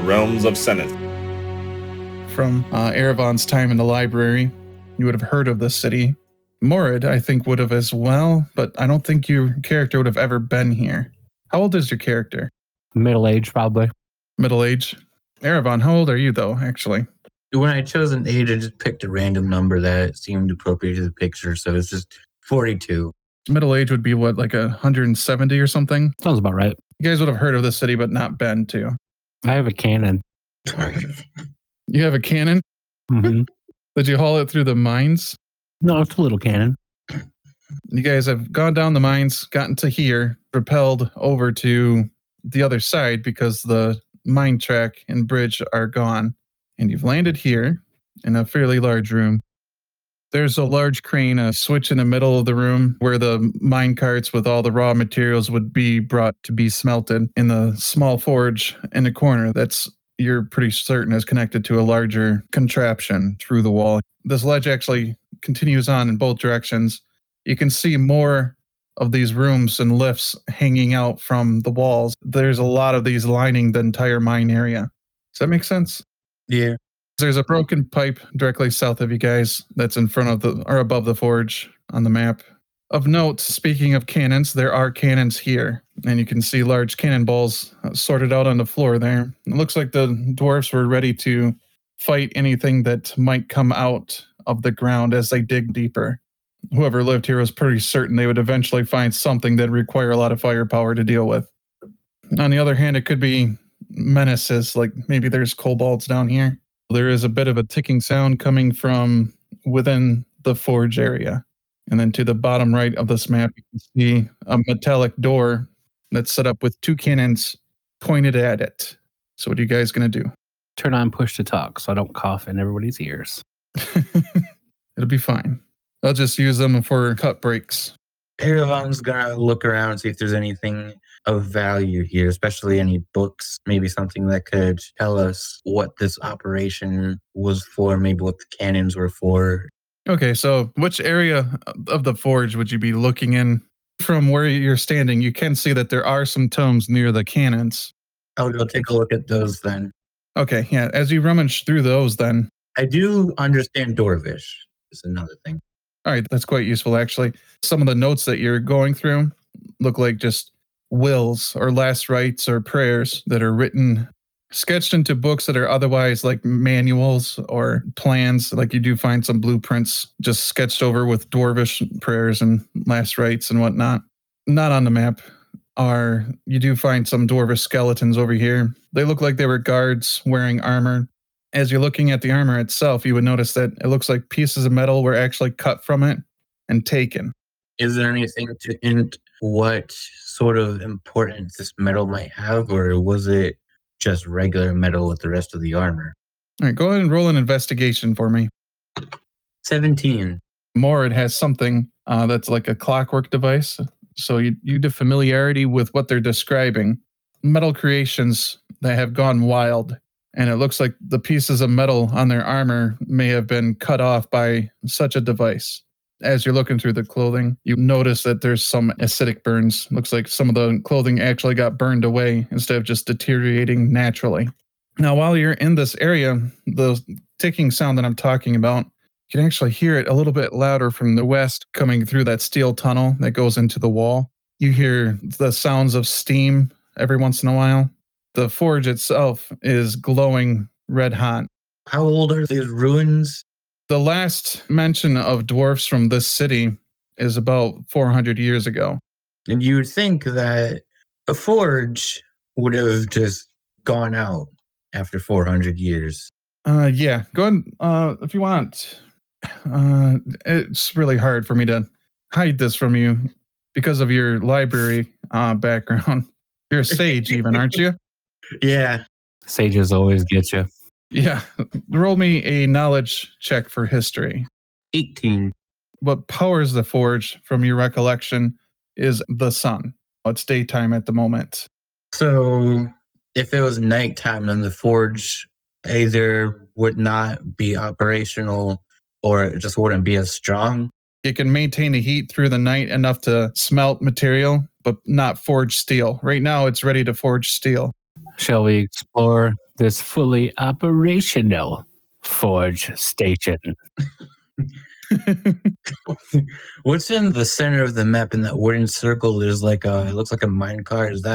realms of Seneth. From Erebon's time in the library, you would have heard of this city. Morid, I think, would have as well, but I don't think your character would have ever been here. How old is your character? Middle age, probably. Middle age. Erebon, how old are you, though, actually? When I chose an age, I just picked a random number that seemed appropriate to the picture, so it's just 42. Middle age would be what, like 170 or something? Sounds about right. You guys would have heard of the city, but not been to. I have a cannon. You have a cannon? Mm-hmm. Did you haul it through the mines? No, it's a little cannon. You guys have gone down the mines, gotten to here, propelled over to the other side because the mine track and bridge are gone. And you've landed here in a fairly large room. There's a large crane, a switch in the middle of the room where the mine carts with all the raw materials would be brought to be smelted in the small forge in the corner that's, you're pretty certain, is connected to a larger contraption through the wall. This ledge actually continues on in both directions. You can see more of these rooms and lifts hanging out from the walls. There's a lot of these lining the entire mine area. Does that make sense? Yeah. There's a broken pipe directly south of you guys that's in front of the, or above the forge on the map. Of note, speaking of cannons, there are cannons here, and you can see large cannonballs sorted out on the floor there. It looks like the dwarves were ready to fight anything that might come out of the ground as they dig deeper. Whoever lived here was pretty certain they would eventually find something that require a lot of firepower to deal with. On the other hand, it could be menaces, like maybe there's kobolds down here. There is a bit of a ticking sound coming from within the forge area. And then to the bottom right of this map, you can see a metallic door that's set up with two cannons pointed at it. So what are you guys going to do? Turn on push to talk so I don't cough in everybody's ears. It'll be fine. I'll just use them for cut breaks. Erebon's gonna look around and see if there's anything of value here, especially any books, maybe something that could tell us what this operation was for, maybe what the cannons were for. Okay, so which area of the forge would you be looking in? From where you're standing, you can see that there are some tomes near the cannons. I'll go take a look at those then. Okay, yeah, as you rummage through those then. I do understand Dwarvish, is another thing. All right, that's quite useful, actually. Some of the notes that you're going through look like just wills or last rites or prayers that are written, sketched into books that are otherwise like manuals or plans. Like you do find some blueprints just sketched over with Dwarvish prayers and last rites and whatnot. Not on the map are, you do find some Dwarvish skeletons over here. They look like they were guards wearing armor. As you're looking at the armor itself, you would notice that it looks like pieces of metal were actually cut from it and taken. Is there anything to hint what sort of importance this metal might have, or was it just regular metal with the rest of the armor? All right, go ahead and roll an investigation for me. 17. Morid has something that's like a clockwork device. So you do familiarity with what they're describing. Metal creations that have gone wild. And it looks like the pieces of metal on their armor may have been cut off by such a device. As you're looking through the clothing, you notice that there's some acidic burns. Looks like some of the clothing actually got burned away instead of just deteriorating naturally. Now, while you're in this area, the ticking sound that I'm talking about, you can actually hear it a little bit louder from the west coming through that steel tunnel that goes into the wall. You hear the sounds of steam every once in a while. The forge itself is glowing red hot. How old are these ruins? The last mention of dwarfs from this city is about 400 years ago. And you would think that a forge would have just gone out after 400 years. Yeah, go ahead if you want. It's really hard for me to hide this from you because of your library background. You're a sage even, aren't you? Yeah. Sages always get you. Yeah. Roll me a knowledge check for history. 18. What powers the forge, from your recollection, is the sun. It's daytime at the moment. So if it was nighttime, then the forge either would not be operational or it just wouldn't be as strong. It can maintain the heat through the night enough to smelt material, but not forge steel. Right now, it's ready to forge steel. Shall we explore This fully operational forge station. What's in the center of the map in that wooden circle? There's like it looks like a mine cart. Is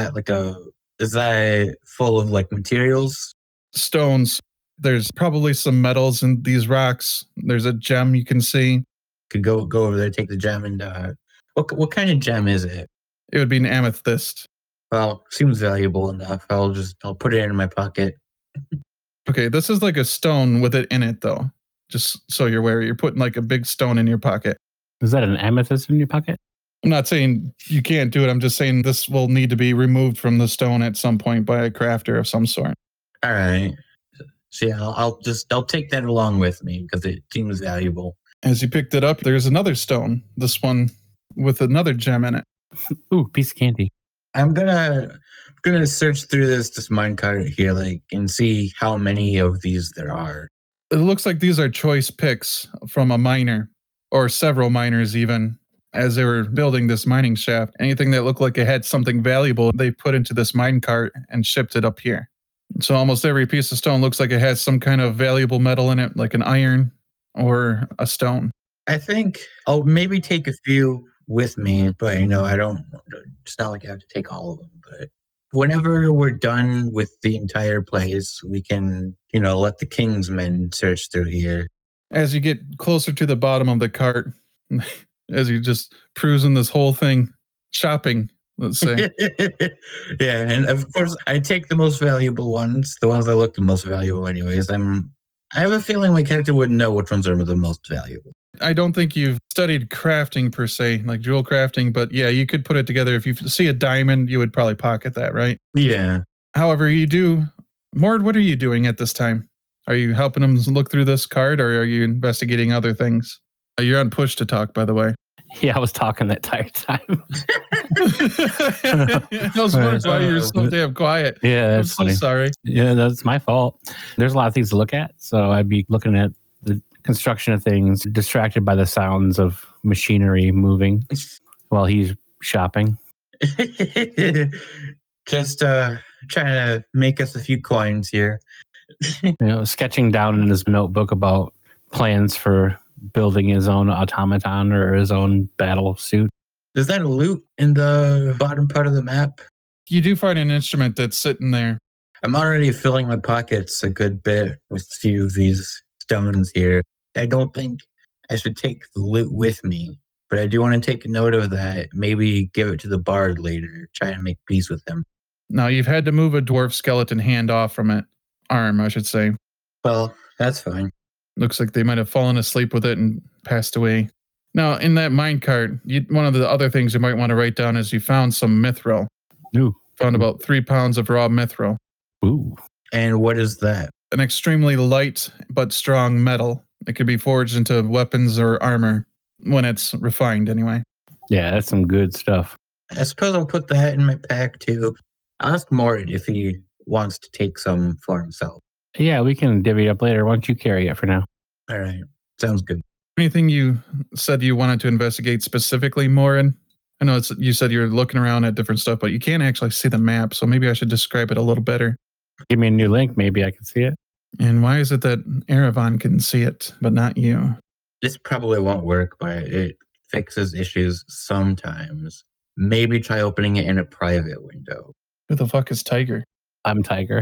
that full of like materials? Stones. There's probably some metals in these rocks. There's a gem you can see. Could go over there, take the gem, and what kind of gem is it? It would be an amethyst. Well, seems valuable enough. I'll put it in my pocket. Okay, this is like a stone with it in it, though. Just so you're aware, you're putting like a big stone in your pocket. Is that an amethyst in your pocket? I'm not saying you can't do it. I'm just saying this will need to be removed from the stone at some point by a crafter of some sort. All right. So yeah, I'll take that along with me because it seems valuable. As you picked it up, there's another stone. This one with another gem in it. Ooh, piece of candy. I'm gonna search through this minecart here, like, and see how many of these there are. It looks like these are choice picks from a miner, or several miners even, as they were building this mining shaft. Anything that looked like it had something valuable, they put into this minecart and shipped it up here. So almost every piece of stone looks like it has some kind of valuable metal in it, like an iron or a stone. I think I'll maybe take a few with me, but I don't. It's not like I have to take all of them. But whenever we're done with the entire place, we can, let the King's men search through here. As you get closer to the bottom of the cart, as you're just cruising this whole thing, shopping, let's say. Yeah, and of course, I take the most valuable ones, the ones that look the most valuable anyways. I have a feeling my character wouldn't know which ones are the most valuable. I don't think you've studied crafting per se, like jewel crafting, but yeah, you could put it together. If you see a diamond, you would probably pocket that, right? Yeah. However, you do. Mord, what are you doing at this time? Are you helping them look through this card, or are you investigating other things? You're on push to talk, by the way. Yeah, I was talking that entire time. I was wondering why you're so damn quiet. Yeah, I'm that's funny. so sorry. Yeah, that's my fault. There's a lot of things to look at, so I'd be looking at the construction of things, distracted by the sounds of machinery moving while he's shopping. Just trying to make us a few coins here. Sketching down in his notebook about plans for building his own automaton or his own battle suit. Is that a loot in the bottom part of the map? You do find an instrument that's sitting there. I'm already filling my pockets a good bit with a few of these stones here. I don't think I should take the loot with me, but I do want to take a note of that. Maybe give it to the bard later, try and make peace with him. Now, you've had to move a dwarf skeleton hand off from it. Arm, I should say. Well, that's fine. Looks like they might have fallen asleep with it and passed away. Now, in that minecart, one of the other things you might want to write down is you found some mithril. Ooh. Found about 3 pounds of raw mithril. Ooh. And what is that? An extremely light but strong metal. It could be forged into weapons or armor when it's refined, anyway. Yeah, that's some good stuff. I suppose I'll put that in my pack, too. I'll ask Mord if he wants to take some for himself. Yeah, we can divvy it up later. Why don't you carry it for now? All right. Sounds good. Anything you said you wanted to investigate specifically, Morin? I know you said you're looking around at different stuff, but you can't actually see the map, so maybe I should describe it a little better. Give me a new link. Maybe I can see it. And why is it that Erevan can see it, but not you? This probably won't work, but it fixes issues sometimes. Maybe try opening it in a private window. Who the fuck is Tiger? I'm Tiger.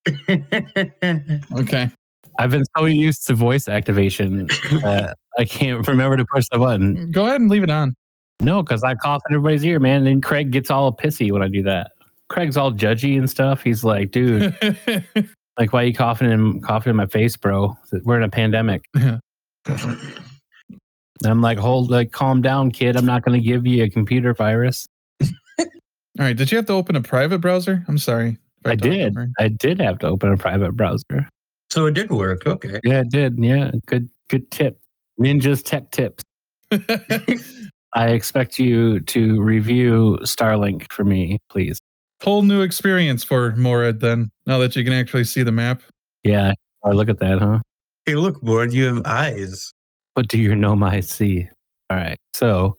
Okay. I've been so used to voice activation that I can't remember to push the button. Go ahead and leave it on. No, because I cough in everybody's ear, man. And Craig gets all pissy when I do that. Craig's all judgy and stuff. He's like, dude, like, why are you coughing in my face, bro? We're in a pandemic. Yeah. I'm like, calm down, kid. I'm not going to give you a computer virus. All right. Did you have to open a private browser? I'm sorry. I did. I did have to open a private browser. So it did work. Okay. Yeah, it did. Yeah. Good tip. Ninja's tech tips. I expect you to review Starlink for me, please. Whole new experience for Morad then, now that you can actually see the map. Yeah. Oh, look at that, huh? Hey, look, Mord, you have eyes. What do your gnome eyes see? All right. So,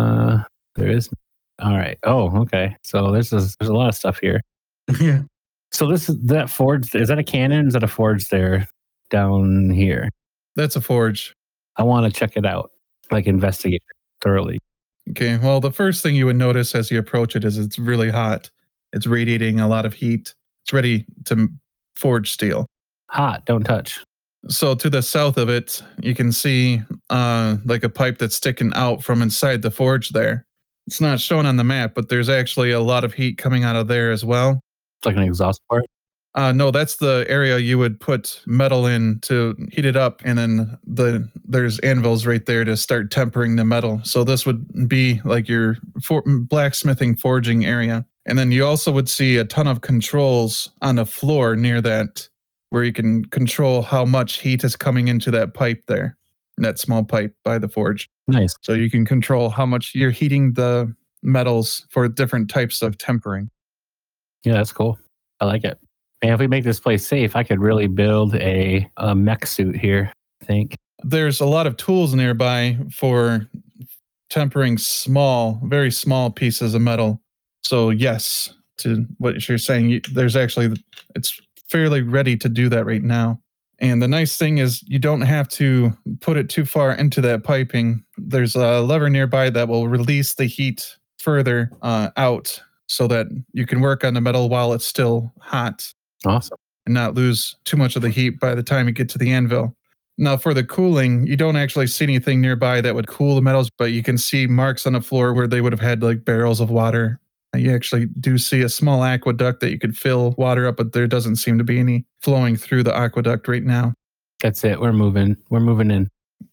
there is. All right. Oh, okay. So there's a lot of stuff here. Yeah. So this is that forge. Is that a cannon? Is that a forge there down here? That's a forge. I want to check it out, like investigate it thoroughly. Okay, well, the first thing you would notice as you approach it is it's really hot. It's radiating a lot of heat. It's ready to forge steel. Hot, don't touch. So to the south of it, you can see like a pipe that's sticking out from inside the forge there. It's not shown on the map, but there's actually a lot of heat coming out of there as well. It's like an exhaust port. No, that's the area you would put metal in to heat it up, and then there's anvils right there to start tempering the metal. So this would be like your blacksmithing forging area. And then you also would see a ton of controls on the floor near that, where you can control how much heat is coming into that pipe there, that small pipe by the forge. Nice. So you can control how much you're heating the metals for different types of tempering. Yeah, that's cool. I like it. And if we make this place safe, I could really build a mech suit here, I think. There's a lot of tools nearby for tempering small, very small pieces of metal. So yes, to what you're saying, it's fairly ready to do that right now. And the nice thing is you don't have to put it too far into that piping. There's a lever nearby that will release the heat further out so that you can work on the metal while it's still hot. Awesome. And not lose too much of the heat by the time you get to the anvil. Now, for the cooling, you don't actually see anything nearby that would cool the metals, but you can see marks on the floor where they would have had like barrels of water. You actually do see a small aqueduct that you could fill water up, but there doesn't seem to be any flowing through the aqueduct right now. That's it. We're moving. We're moving in.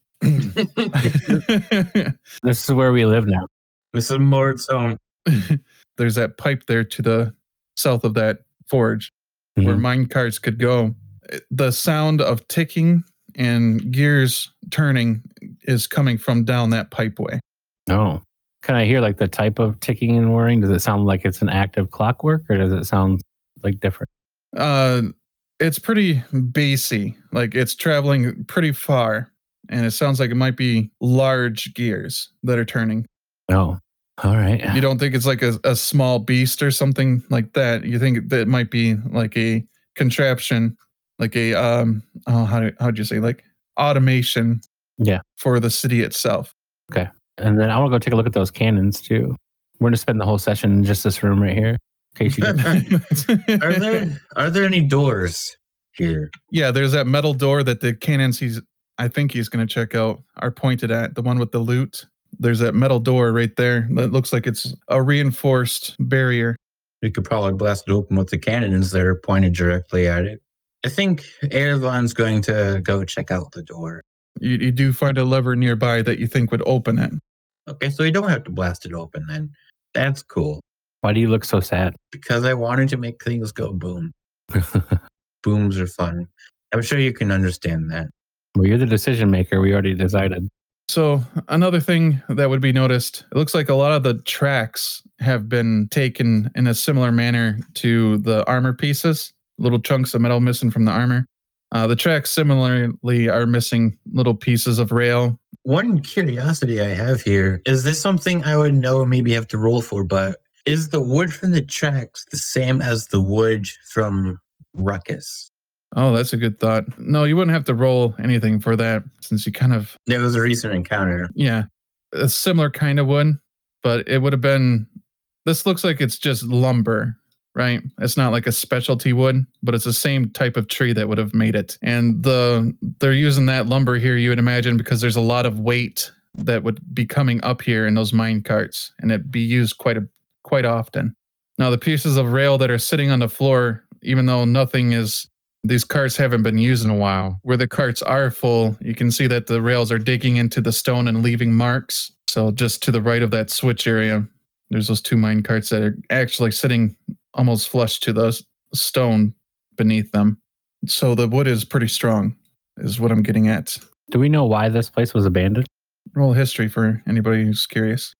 This is where we live now. This is Mord's home. There's that pipe there to the south of that forge where mine carts could go. The sound of ticking and gears turning is coming from down that pipeway. Oh. Can I hear like the type of ticking and whirring? Does it sound like it's an active clockwork, or does it sound like different? It's pretty bassy. Like it's traveling pretty far, and it sounds like it might be large gears that are turning. Oh, all right. You don't think it's like a small beast or something like that. You think that it might be like a contraption, like a how'd you say, like automation? Yeah. For the city itself. Okay. And then I want to go take a look at those cannons too. We're going to spend the whole session in just this room right here. In case you Are there any doors here? Yeah, there's that metal door that the cannons I think he's going to check out are pointed at, the one with the loot. There's that metal door right there that looks like it's a reinforced barrier. You could probably blast it open with the cannons that are pointed directly at it. I think Ervan's going to go check out the door. You do find a lever nearby that you think would open it. Okay, so you don't have to blast it open then. That's cool. Why do you look so sad? Because I wanted to make things go boom. Booms are fun. I'm sure you can understand that. Well, you're the decision maker. We already decided. So another thing that would be noticed, it looks like a lot of the tracks have been taken in a similar manner to the armor pieces, little chunks of metal missing from the armor. The tracks similarly are missing little pieces of rail. One curiosity I have here, is this something I would know maybe have to roll for, but is the wood from the tracks the same as the wood from Ruckus? Oh, that's a good thought. No, you wouldn't have to roll anything for that since you kind of... It was a recent encounter. Yeah, a similar kind of wood, but it would have been... This looks like it's just lumber, right? It's not like a specialty wood, but it's the same type of tree that would have made it. And they're using that lumber here, you would imagine, because there's a lot of weight that would be coming up here in those mine carts, and it'd be used quite often. Now, the pieces of rail that are sitting on the floor, even though these carts haven't been used in a while, where the carts are full, you can see that the rails are digging into the stone and leaving marks. So just to the right of that switch area, there's those two mine carts that are actually sitting almost flush to the stone beneath them. So the wood is pretty strong, is what I'm getting at. Do we know why this place was abandoned? Roll history for anybody who's curious.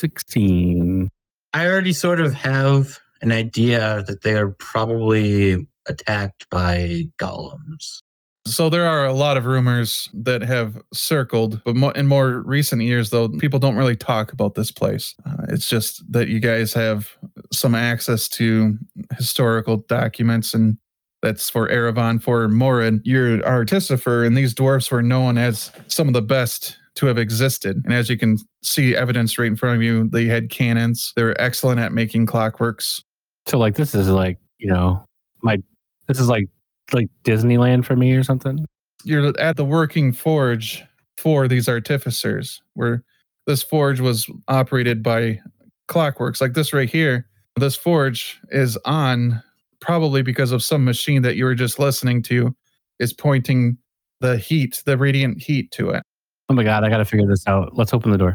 16. I already sort of have an idea that they are probably attacked by golems. So there are a lot of rumors that have circled, but in more recent years, though, people don't really talk about this place. It's just that you guys have some access to historical documents, and that's for Erevan. For Morin, you're Artificer, and these dwarfs were known as some of the best to have existed. And as you can see evidence right in front of you, they had cannons. They were excellent at making clockworks. So like this is like, this is like Disneyland for me or something. You're at the working forge for these artificers, where this forge was operated by clockworks like this right here. This forge is on probably because of some machine that you were just listening to is pointing the heat, the radiant heat to it. Oh my God, I got to figure this out. Let's open the door.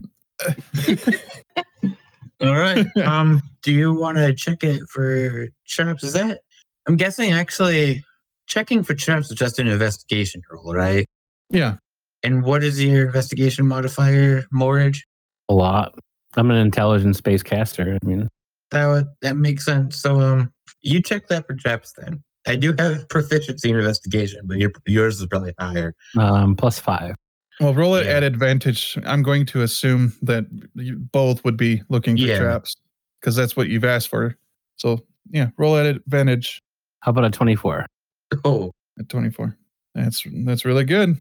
All right. Do you want to check it for traps? Is that? I'm guessing actually checking for traps is just an investigation roll, right? Yeah. And what is your investigation modifier, Morridge? A lot. I'm an intelligent space caster. I mean, that makes sense. So you check that for traps then. I do have proficiency in investigation, but yours is probably higher. +5. Well, roll it at advantage. I'm going to assume that you both would be looking for traps because that's what you've asked for. So yeah, roll at advantage. How about a 24? Oh, at 24. That's really good.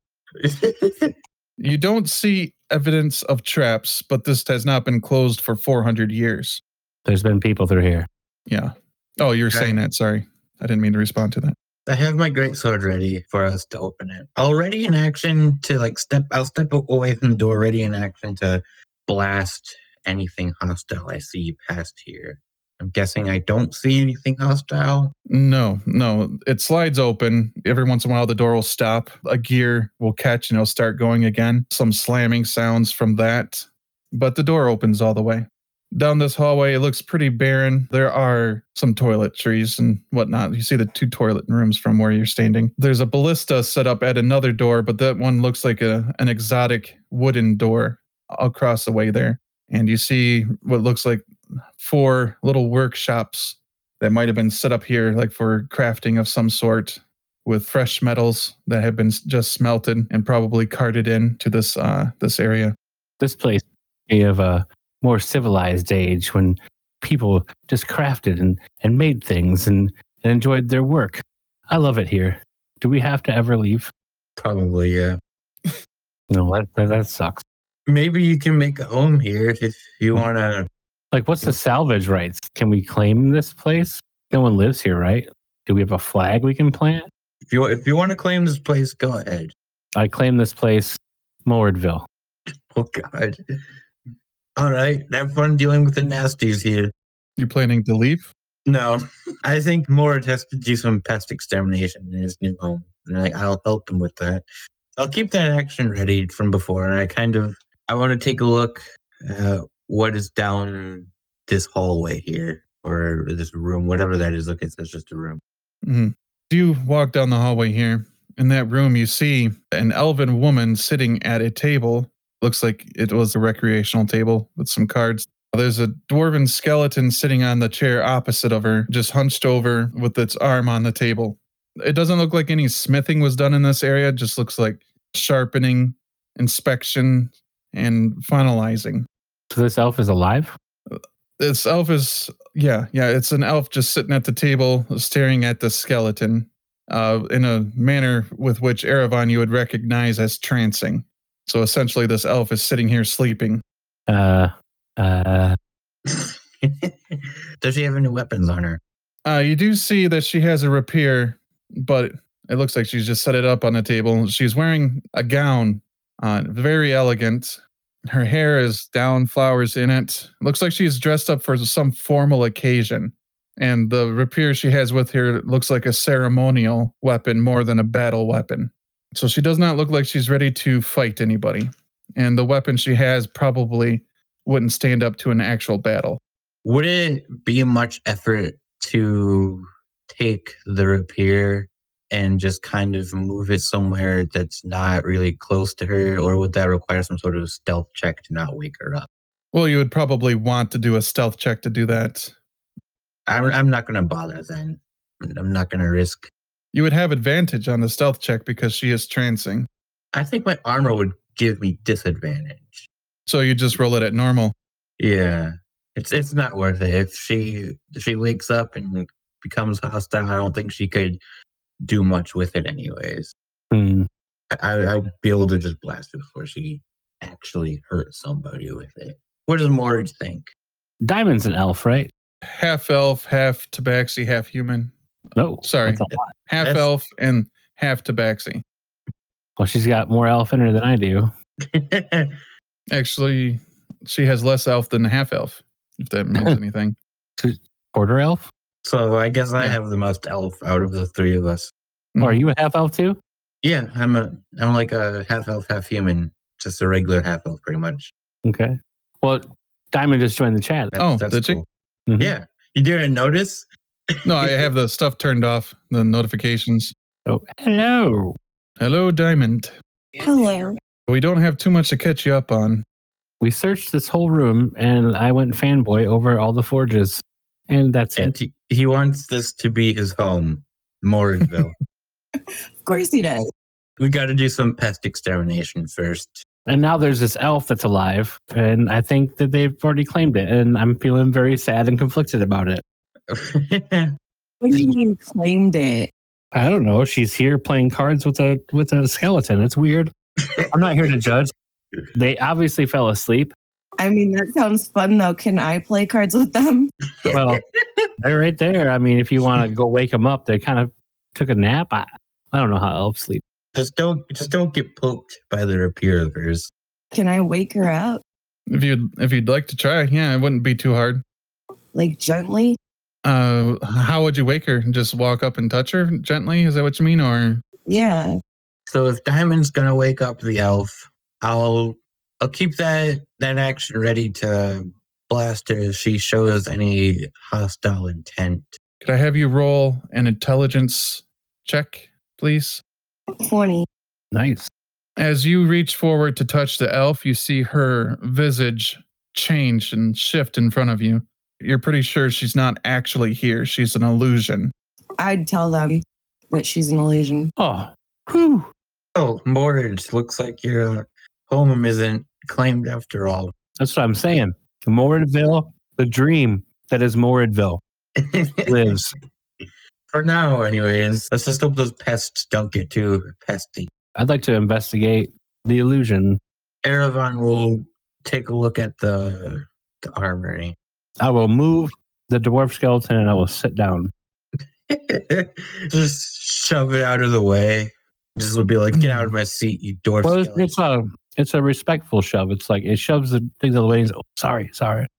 You don't see evidence of traps, but this has not been closed for 400 years. There's been people through here. Yeah. Oh, you're saying that. Sorry. I didn't mean to respond to that. I have my greatsword ready for us to open it. Already in action to I'll step away from the door, ready in action to blast anything hostile I see past here. I'm guessing I don't see anything hostile. No. It slides open. Every once in a while, the door will stop. A gear will catch and it'll start going again. Some slamming sounds from that. But the door opens all the way. Down this hallway, it looks pretty barren. There are some toiletries and whatnot. You see the 2 toilet rooms from where you're standing. There's a ballista set up at another door, but that one looks like an exotic wooden door across the way there. And you see what looks like 4 little workshops that might have been set up here, like for crafting of some sort, with fresh metals that have been just smelted and probably carted in to this area. This place of a more civilized age when people just crafted and made things and enjoyed their work. I love it here. Do we have to ever leave? Probably, yeah. No, that sucks. Maybe you can make a home here if you want to. Like, what's the salvage rights? Can we claim this place? No one lives here, right? Do we have a flag we can plant? If you want to claim this place, go ahead. I claim this place, Mordville. Oh, God. All right. Have fun dealing with the nasties here. You planning to leave? No. I think Mord has to do some pest extermination in his new home. And I'll help him with that. I'll keep that action ready from before. And I want to take a look at what is down this hallway here. Or this room, whatever that is. Look, it's just a room. Mm-hmm. You walk down the hallway here. In that room, you see an elven woman sitting at a table. Looks like it was a recreational table with some cards. There's a dwarven skeleton sitting on the chair opposite of her, just hunched over with its arm on the table. It doesn't look like any smithing was done in this area. It just looks like sharpening, inspection, and finalizing. So this elf is alive? This elf is, yeah, it's an elf just sitting at the table, staring at the skeleton in a manner with which Erevan you would recognize as trancing. So essentially, this elf is sitting here sleeping. Does she have any weapons on her? You do see that she has a rapier, but it looks like she's just set it up on the table. She's wearing a gown, very elegant. Her hair is down, flowers in it. Looks like she's dressed up for some formal occasion. And the rapier she has with her looks like a ceremonial weapon more than a battle weapon. So she does not look like she's ready to fight anybody. And the weapon she has probably wouldn't stand up to an actual battle. Would it be much effort to take the rapier and just kind of move it somewhere that's not really close to her? Or would that require some sort of stealth check to not wake her up? Well, you would probably want to do a stealth check to do that. I'm not going to bother then. I'm not going to risk You would have advantage on the stealth check because she is trancing. I think my armor would give me disadvantage. So you just roll it at normal. Yeah. It's not worth it. If she wakes up and becomes hostile, I don't think she could do much with it anyways. Hmm. I'd be able to just blast it before she actually hurt somebody with it. What does Morage think? Diamond's an elf, right? Half elf, half tabaxi, half human. No. Sorry. That's a lot. Half That's- elf and half tabaxi. Well, she's got more elf in her than I do. Actually, she has less elf than half elf, if that means anything. Quarter elf? So I guess I Yeah. have the most elf out of the three of us. Or are you a half elf too? Yeah, I'm like a half elf, half human, just a regular half elf, pretty much. Okay. Well, Diamond just joined the chat. Oh, did she? Mhm. Yeah, you didn't notice? No, I have the stuff turned off, the notifications. Oh, hello. Hello, Diamond. Hello. We don't have too much to catch you up on. We searched this whole room and I went fanboy over all the forges. And that's And it. he wants this to be his home, Morageville. Of course he does. We got to do some pest extermination first. And now there's this elf that's alive. And I think that they've already claimed it. And I'm feeling very sad and conflicted about it. What do you mean claimed it? I don't know. She's here playing cards with a skeleton. It's weird. I'm not here to judge. They obviously fell asleep. I mean, that sounds fun though. Can I play cards with them? Well, they're right there. I mean, if you want to go wake them up, they kind of took a nap. I don't know how elves sleep. Just don't get poked by their appearers. Can I wake her up? If you'd like to try, yeah, it wouldn't be too hard. Like gently? How would you wake her? Just walk up and touch her gently? Is that what you mean? Or Yeah. So if Diamond's gonna wake up the elf, I'll keep that action ready to blast her if she shows any hostile intent. could I have you roll an intelligence check, please? 20. Nice. As you reach forward to touch the elf, you see her visage change and shift in front of you. You're pretty sure she's not actually here. She's an illusion. I'd tell them that she's an illusion. Oh, whew. Oh, Morage, looks like your home isn't claimed after all. That's what I'm saying. Moradville, the dream that is Moradville, lives. For now, anyways. Let's just hope those pests don't get too pesty. I'd like to investigate the illusion. Erevan will take a look at the armory. I will move the dwarf skeleton and I will sit down. Just shove it out of the way. Just will be like, get out of my seat, you dwarf Well, skeleton. it's a respectful shove. It's like it shoves the things out of the way. And oh, sorry.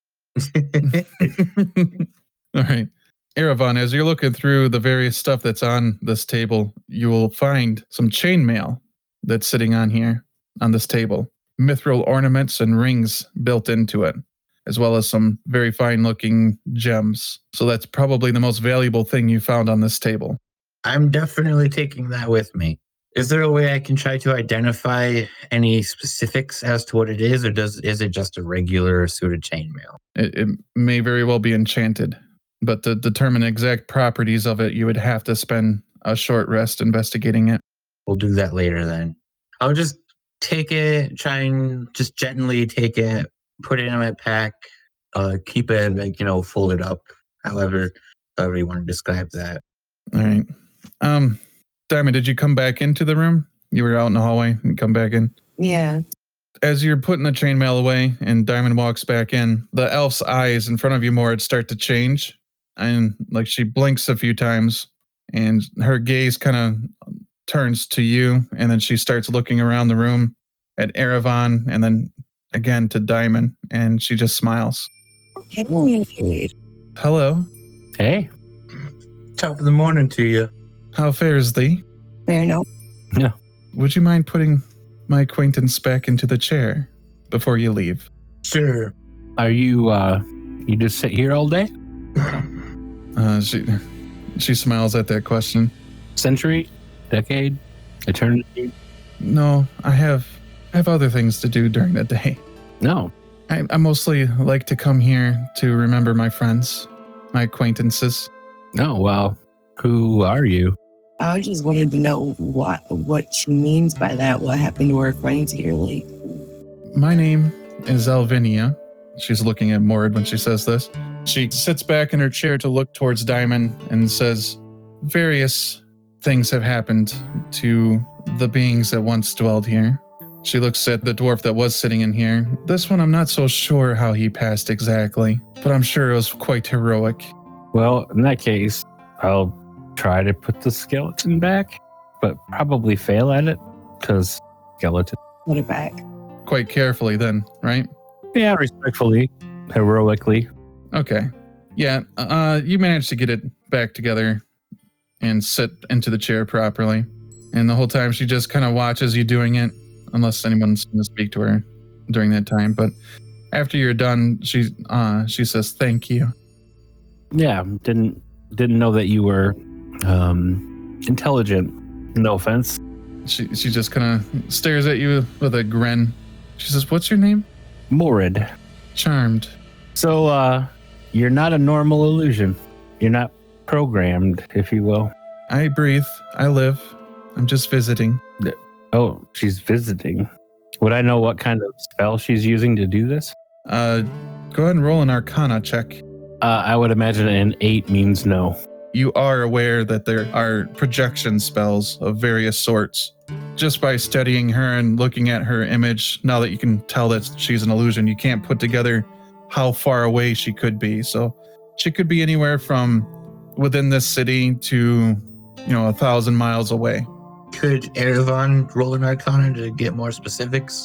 All right. Erevan, as you're looking through the various stuff that's on this table, you will find some chainmail that's sitting on here on this table. Mithril ornaments and rings built into it, as well as some very fine looking gems. So that's probably the most valuable thing you found on this table. I'm definitely taking that with me. Is there a way I can try to identify any specifics as to what it is, or is it just a regular suited chainmail? It may very well be enchanted, but to determine exact properties of it, you would have to spend a short rest investigating it. We'll do that later then. I'll just take it, try and just gently take it, put it in my pack, keep it, like, folded up, however you want to describe that. All right. Diamond, did you come back into the room? You were out in the hallway and come back in? Yeah. As you're putting the chainmail away and Diamond walks back in, the elf's eyes in front of you, Morad, start to change. And like she blinks a few times and her gaze kind of turns to you. And then she starts looking around the room at Erevan and then again to Diamond. And she just smiles. Hello. Hey, Top of the morning to you. How fares thee? Fair enough. Would you mind putting my acquaintance back into the chair before you leave? Sure. are you you just sit here all day? She smiles at that question. Century? Decade? Eternity? No, I have other things to do during the day. No. I mostly like to come here to remember my friends, my acquaintances. No, well, who are you? I just wanted to know what she means by that. What happened to her friends here? Like, My name is Alvinia. She's looking at Mord when she says this. She sits back in her chair to look towards Diamond and says, various things have happened to the beings that once dwelled here. She looks at the dwarf that was sitting in here. This one, I'm not so sure how he passed exactly, but I'm sure it was quite heroic. Well, in that case, I'll try to put the skeleton back, but probably fail at it because skeleton. put it back. Quite carefully then, right? Yeah, respectfully, heroically. Okay. Yeah, you managed to get it back together and sit into the chair properly. And the whole time she just kind of watches you doing it, unless anyone's going to speak to her during that time. But after you're done, she says, thank you. Yeah, didn't know that you were intelligent. No offense. She just kind of stares at you with a grin. She says, what's your name? Morid. Charmed. So, you're not a normal illusion. You're not programmed, if you will. I breathe. I live. I'm just visiting. Oh, she's visiting. Would I know what kind of spell she's using to do this? Go ahead and roll an Arcana check. I would imagine an 8 means no. You are aware that there are projection spells of various sorts. Just by studying her and looking at her image, now that you can tell that she's an illusion, you can't put together how far away she could be. So she could be anywhere from within this city to, 1,000 miles away. Could Erevan roll an Arcana to get more specifics?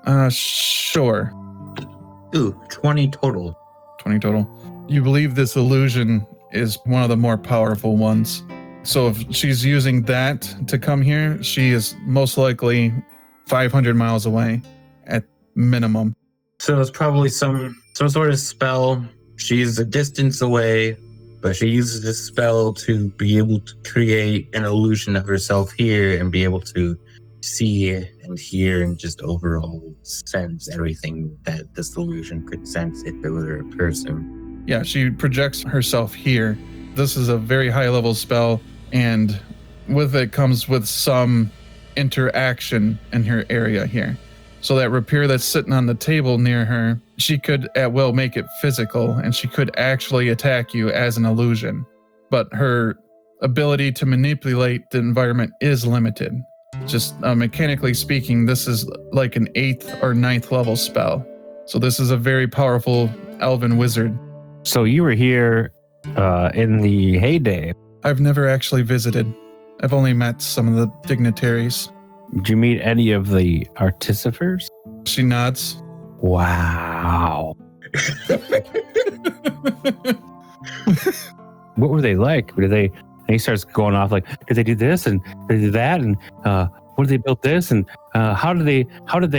Sure. Ooh, 20 total. 20 total. You believe this illusion is one of the more powerful ones. So if she's using that to come here, she is most likely 500 miles away at minimum. So it's probably some sort of spell. She's a distance away, but she uses this spell to be able to create an illusion of herself here and be able to see and hear and just overall sense everything that this illusion could sense if it were a person. Yeah, she projects herself here. This is a very high level spell, and with it comes with some interaction in her area here. So that rapier that's sitting on the table near her, she could at will make it physical, and she could actually attack you as an illusion. But her ability to manipulate the environment is limited. Just mechanically speaking, this is like an 8th or 9th level spell. So this is a very powerful elven wizard. So you were here in the heyday. I've never actually visited. I've only met some of the dignitaries. Did you meet any of the artificers? She nods. Wow. What were they like? Did they? And he starts going off like, did they do this and did they do that and what did they build this and how did they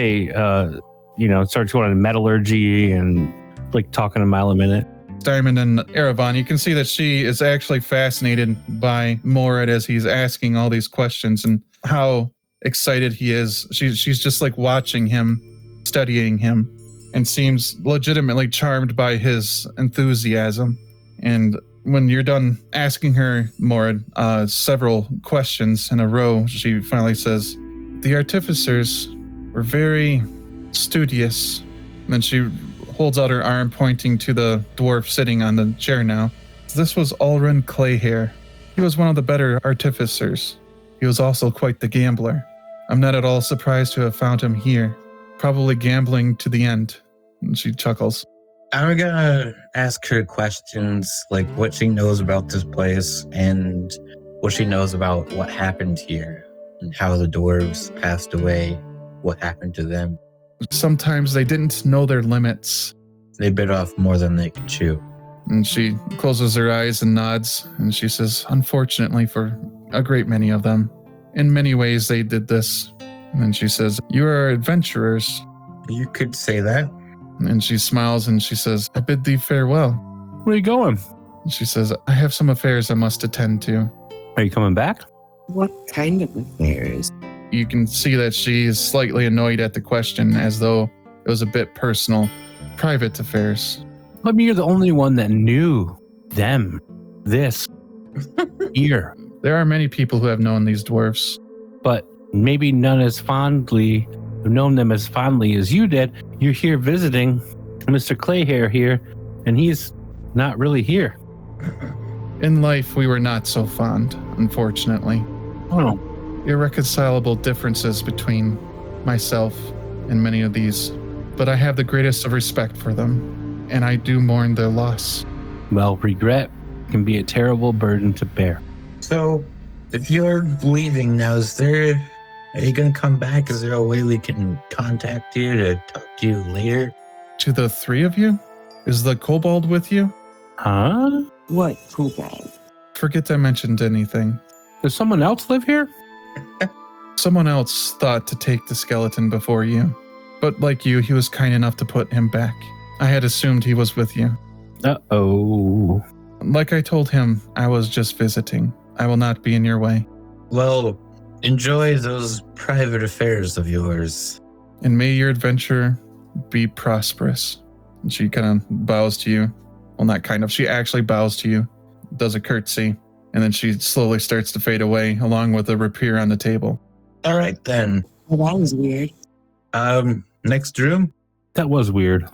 start going on metallurgy and like talking a mile a minute? Diamond and Erevan, you can see that she is actually fascinated by Morid as he's asking all these questions and how excited he is. She's just like watching him, studying him, and seems legitimately charmed by his enthusiasm. And when you're done asking her, Morid, several questions in a row, she finally says, the artificers were very studious. And then she holds out her arm, pointing to the dwarf sitting on the chair now. This was Ulrin Clayhair. He was one of the better artificers. He was also quite the gambler. I'm not at all surprised to have found him here, probably gambling to the end. And she chuckles. I'm gonna ask her questions like what she knows about this place and what she knows about what happened here and how the dwarves passed away, what happened to them. Sometimes they didn't know their limits. They bit off more than they could chew. And she closes her eyes and nods, and she says, unfortunately for a great many of them, in many ways they did this. And then she says, you are adventurers. You could say that. And she smiles and she says, I bid thee farewell. Where are you going? And she says, I have some affairs I must attend to. Are you coming back? What kind of affairs? You can see that she is slightly annoyed at the question, as though it was a bit personal. Private affairs. Let me, you're the only one that knew them. This. Here. There are many people who have known these dwarfs. But maybe known them as fondly as you did. You're here visiting Mr. Clayhair here, and he's not really here. In life, we were not so fond, unfortunately. Oh, Irreconcilable differences between myself and many of these, but I have the greatest of respect for them, and I do mourn their loss. well, regret can be a terrible burden to bear. So, if you're leaving now, are you going to come back? Is there a way we can contact you to talk to you later? To the three of you? Is the kobold with you? Huh? What kobold? Forget I mentioned anything. Does someone else live here? Someone else thought to take the skeleton before you, but like you, he was kind enough to put him back. I had assumed he was with you. Uh-oh. Like I told him, I was just visiting. I will not be in your way. Well, enjoy those private affairs of yours. And may your adventure be prosperous. And she kind of bows to you. Well, not kind of. She actually bows to you, does a curtsy, and then she slowly starts to fade away along with a rapier on the table. All right, then. Well, that was weird. Next room. That was weird.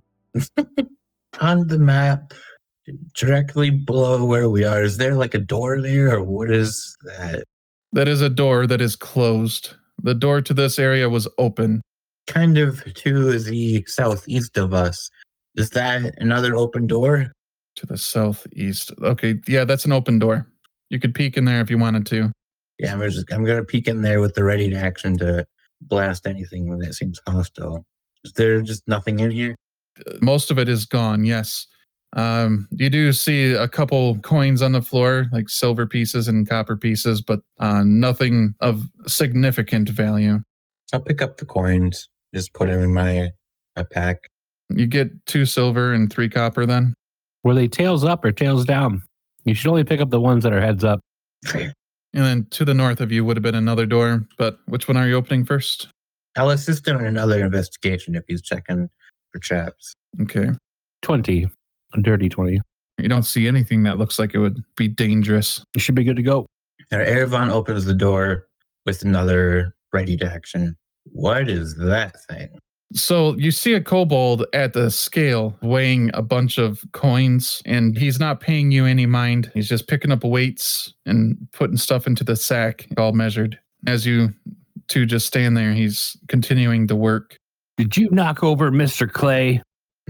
On the map, directly below where we are, is there like a door there, or what is that? That is a door that is closed. The door to this area was open. Kind of to the southeast of us. Is that another open door? To the southeast. Okay, yeah, that's an open door. You could peek in there if you wanted to. Yeah, I'm gonna peek in there with the ready to action to blast anything that seems hostile. Is there just nothing in here? Most of it is gone, yes. You do see a couple coins on the floor, like silver pieces and copper pieces, but nothing of significant value. I'll pick up the coins, just put them in my pack. You get 2 silver and 3 copper then. Were they tails up or tails down? You should only pick up the ones that are heads up. And then to the north of you would have been another door, but which one are you opening first? I'll assist him in another investigation if he's checking for traps. Okay. 20. A dirty 20. You don't see anything that looks like it would be dangerous. You should be good to go. Now, Erevan opens the door with another ready to action. What is that thing? So you see a kobold at the scale weighing a bunch of coins, and he's not paying you any mind. He's just picking up weights and putting stuff into the sack, all measured. As you two just stand there, he's continuing to work. Did you knock over Mr. Clay?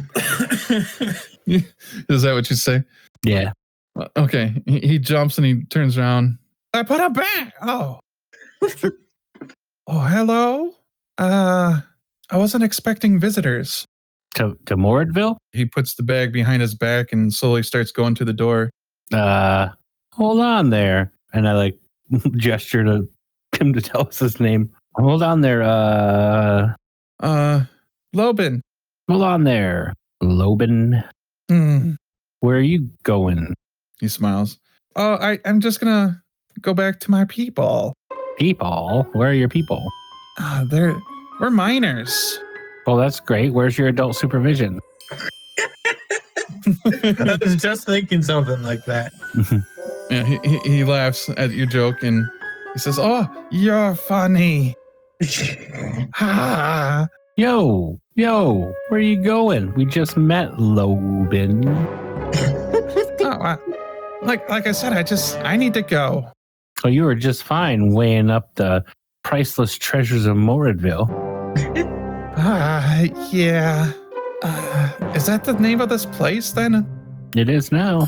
Is that what you say? Yeah. Okay. He jumps and he turns around. I put it back. Oh. Oh, hello. I wasn't expecting visitors. To Moradville? He puts the bag behind his back and slowly starts going to the door. Hold on there. And I gesture to him to tell us his name. Hold on there. Lobin. Hold on there. Lobin. Hmm. Where are you going? He smiles. Oh, I'm just gonna go back to my people. People? Where are your people? We're minors. Well, that's great. Where's your adult supervision? I was just thinking something like that. Yeah, he laughs at your joke and he says, "Oh, you're funny." Ha! Yo, where are you going? We just met, Lobin. Like I said, I need to go. Oh, you were just fine weighing up the priceless treasures of Moradville. Yeah. Is that the name of this place then? It is now.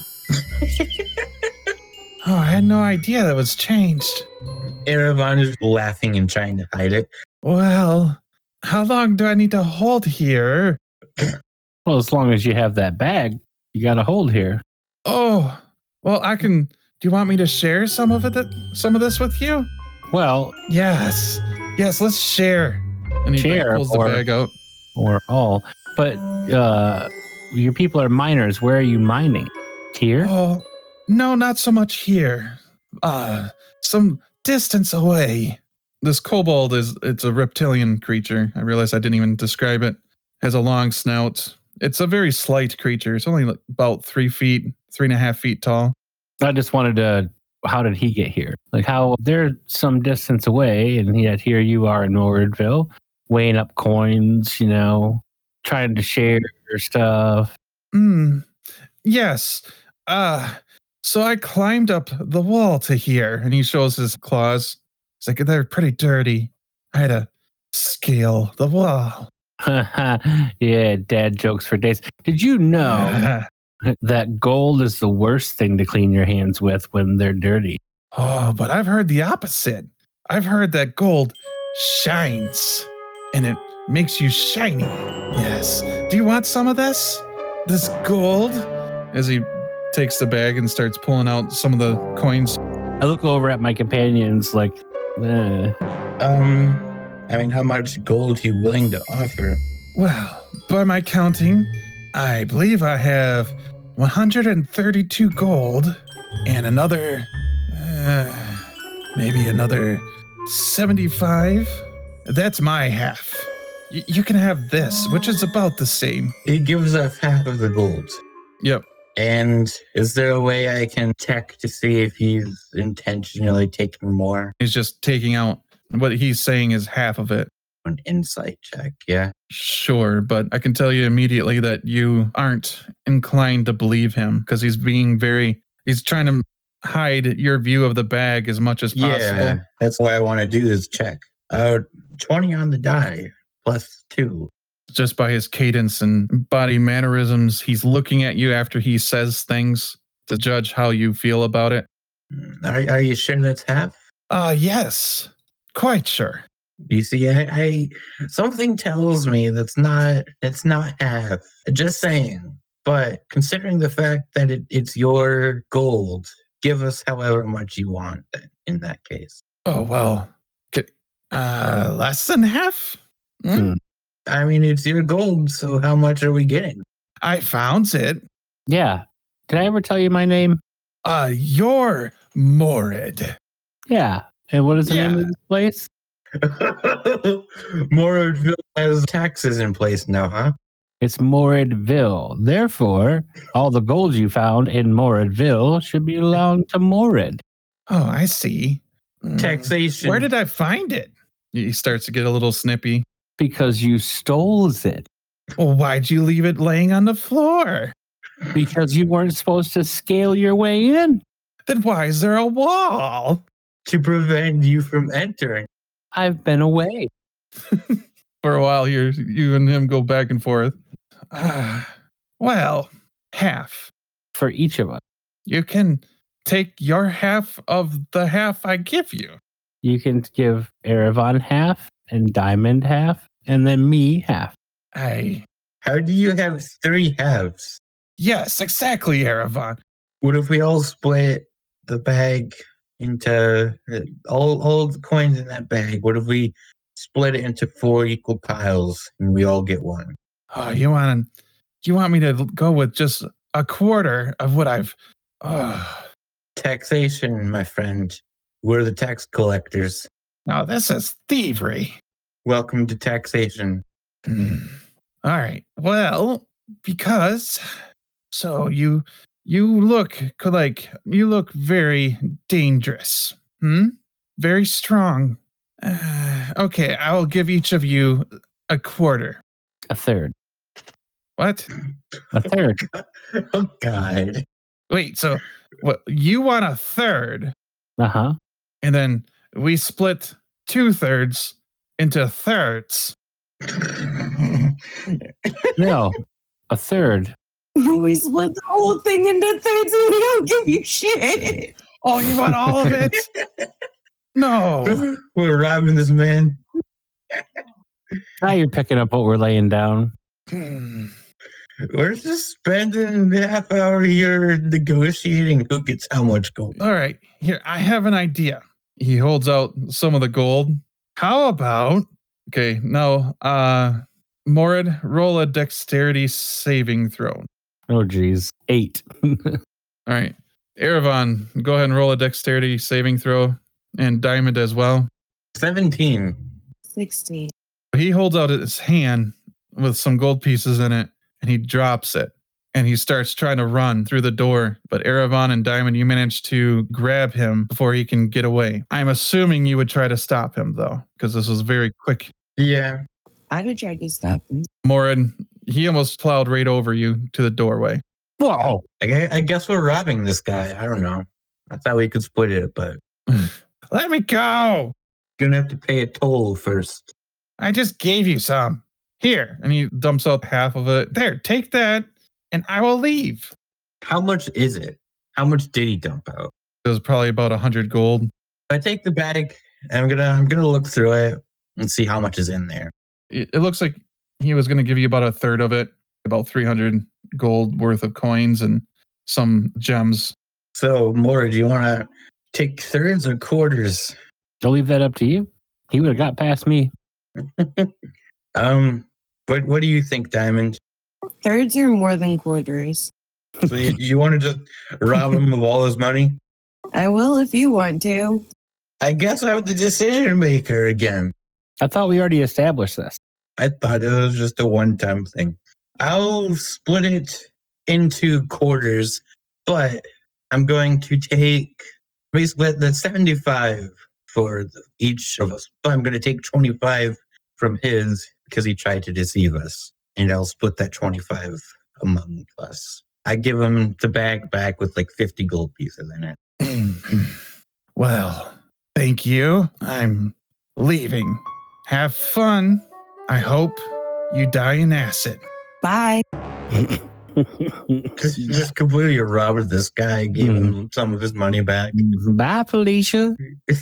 Oh, I had no idea that was changed. Erevan is laughing and trying to hide it. Well, how long do I need to hold here? Well, as long as you have that bag, you got to hold here. Oh, well, I can. Do you want me to share some of this with you? Well, Yes, let's share. And he Share pulls the or- bag out. or all. But your people are miners. Where are you mining? Here? Oh, no, not so much here. Some distance away. This kobold it's a reptilian creature. I realized I didn't even describe it. Has a long snout. It's a very slight creature. It's only about 3 feet, 3.5 feet tall. I just wanted to how did he get here? Like how they're some distance away, and yet here you are in Norwoodville, weighing up coins, trying to share your stuff. Yes. So I climbed up the wall to here, and he shows his claws. He's like, they're pretty dirty. I had to scale the wall. Yeah, dad jokes for days. Did you know that gold is the worst thing to clean your hands with when they're dirty? Oh, but I've heard the opposite. I've heard that gold shines, and it makes you shiny. Yes. Do you want some of this? This gold? As he takes the bag and starts pulling out some of the coins. I look over at my companions like, How much gold are you willing to offer? Well, by my counting, I believe I have 132 gold and maybe another 75. That's my half. You can have this, which is about the same. He gives us half of the gold. Yep. And is there a way I can check to see if he's intentionally taking more? He's just taking out what he's saying is half of it. An insight check, yeah. Sure, but I can tell you immediately that you aren't inclined to believe him because he's trying to hide your view of the bag as much as possible. Yeah, that's what I want to do is check. 20 on the die, plus 2. Just by his cadence and body mannerisms, he's looking at you after he says things to judge how you feel about it. Are you sure that's half? Yes, quite sure. You see, I something tells me it's not half. Just saying. But considering the fact that it's your gold, give us however much you want in that case. Oh, well, less than half? I mean, it's your gold, so how much are we getting? I found it. Yeah. Did I ever tell you my name? You're Morid. Yeah. And what is the name of this place? Moridville has taxes in place now, huh? It's Moridville. Therefore, all the gold you found in Moridville should belong to Morid. Oh, I see. Taxation. Where did I find it? He starts to get a little snippy. Because you stole it. Well, why'd you leave it laying on the floor? Because you weren't supposed to scale your way in. Then why is there a wall? To prevent you from entering. I've been away. For a while here, you and him go back and forth. Well, half. For each of us. You can take your half of the half I give you. You can give Erevan half and Diamond half and then me half. How do you have 3 halves? Yes, exactly, Erevan. What if we all split the bag into all the coins in that bag? What if we split it into 4 equal piles and we all get 1? Oh, you want me to go with just a quarter of what I've... Taxation, my friend. We're the tax collectors. Now, this is thievery. Welcome to taxation. All right. Well, because... So you look very dangerous. Very strong. Okay, I will give each of you a quarter. A third. What? A third. Oh, God. Wait, so what? You want a third? Uh-huh. And then we split 2/3 into thirds. No, a third. We split the whole thing into thirds and we don't give you shit. Oh, you want all of it? No. We're robbing this man. Now you're picking up what we're laying down. We're just spending a half hour here negotiating who gets how much gold. All right, here, I have an idea. He holds out some of the gold. How about, okay, now, Morid, roll a dexterity saving throw. Oh, geez. 8. All right. Erevan, go ahead and roll a dexterity saving throw. And Diamond as well. 17. 16. He holds out his hand with some gold pieces in it, and he drops it. and he starts trying to run through the door. But Erevan and Diamond, you manage to grab him before he can get away. I'm assuming you would try to stop him, though, because this was very quick. Yeah. I would try to stop him. Morin, he almost plowed right over you to the doorway. Whoa. I guess we're robbing this guy. I don't know. I thought we could split it, but Let me go. gonna have to pay a toll first. I just gave you some. Here. And he dumps out half of it. There, take that, and I will leave. How much is it? How much did he dump out? It was probably about 100 gold. I take the bag and I'm gonna look through it and see how much is in there. It looks like he was going to give you about a third of it, about 300 gold worth of coins and some gems. So, Mora, do you want to take thirds or quarters? I'll leave that up to you. He would have got past me. What do you think, Diamond? Thirds are more than quarters. So you want to just rob him of all his money? I will if you want to. I guess I'm the decision maker again. I thought we already established this. I thought it was just a one-time thing. I'll split it into quarters, but I'm going to take basically the 75 for each of us. But I'm going to take 25 from his because he tried to deceive us, and I'll split that 25 among us. I give him the bag back with like 50 gold pieces in it. Well, thank you. I'm leaving. Have fun. I hope you die in acid. Bye. Just completely robbed this guy, gave him some of his money back. Bye, Felicia.